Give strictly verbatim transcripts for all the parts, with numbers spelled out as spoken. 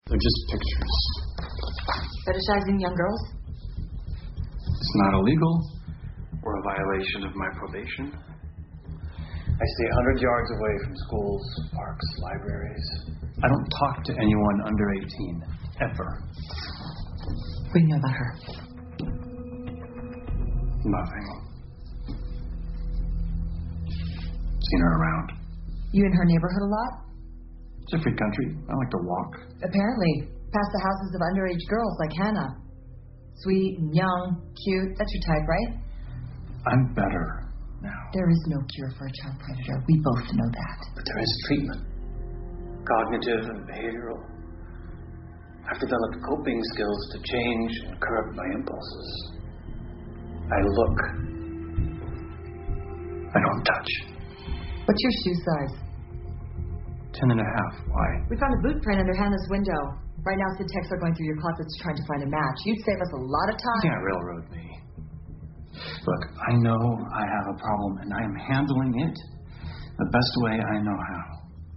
They're just pictures. Fetishizing young girls? It's not illegal or a violation of my probation. I stay one hundred yards away from schools, parks, libraries. I don't talk to anyone under eighteen, ever. What do you know about her? Nothing. Seen her around. You in her neighborhood a lot? It's a free country. I like to walk. Apparently. Past the houses of underage girls like Hannah. Sweet and young, cute. That's your type, right? I'm better now. There is no cure for a child predator. We both know that. But there is treatment. Cognitive and behavioral. I've developed coping skills to change and curb my impulses. I look. I don't touch. What's your shoe size? Ten and a half. Why? We found a boot print under Hannah's window. Right now, Sid Techs are going through your closets trying to find a match. You'd save us a lot of time. You can't railroad me. Look, I know I have a problem, and I am handling it the best way I know how.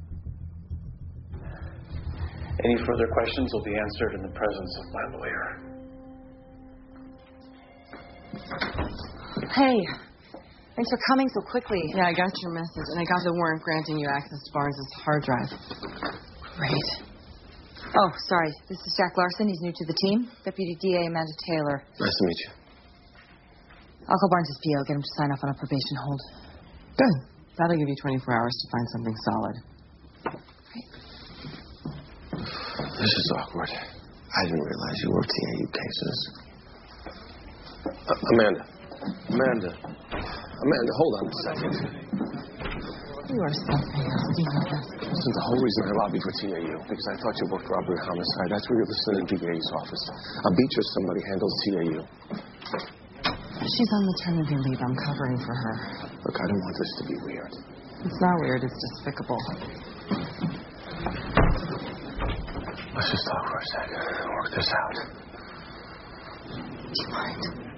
Any further questions will be answered in the presence of my lawyer. Hey, thanks for coming so quickly. Yeah, I got your message, and I got the warrant granting you access to Barnes' hard drive. Great. Oh, sorry. This is Jack Larson. He's new to the team. Deputy D A Amanda Taylor. Nice to meet you. I'll call Barnes' P O, get him to sign off on a probation hold. Good. That'll give you twenty-four hours to find something solid. Great. This is awkward. I didn't realize you worked T A U cases. Uh, Amanda. Amanda. Amanda, hold on a second. You are something else. You know that. Listen, the whole reason I lobbied for T A U, because I thought you worked robbery and homicide. That's where you're listening in D A's office. I'll beat you if somebody handles T A U. She's on maternity leave. I'm covering for her. Look, I don't want this to be weird. It's not weird. It's despicable. Let's just talk for a second and work this out. Do you mind?